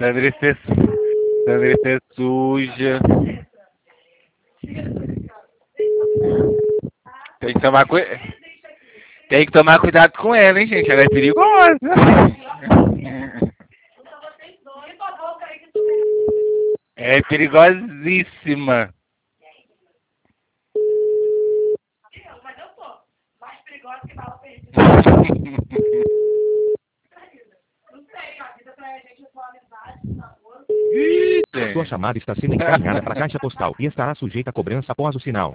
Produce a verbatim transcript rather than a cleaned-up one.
Sandrice, Sandrice suja. Tem que tomar cu... Tem que tomar cuidado com ela, hein, gente? Ela é perigosa. Ela é perigosíssima. Mas eu sou mais perigosa que bala perdida. Não sei, a vida pra gente é só amizade, namoro. Sua chamada está sendo encaminhada para a caixa postal e estará sujeita a cobrança após o sinal.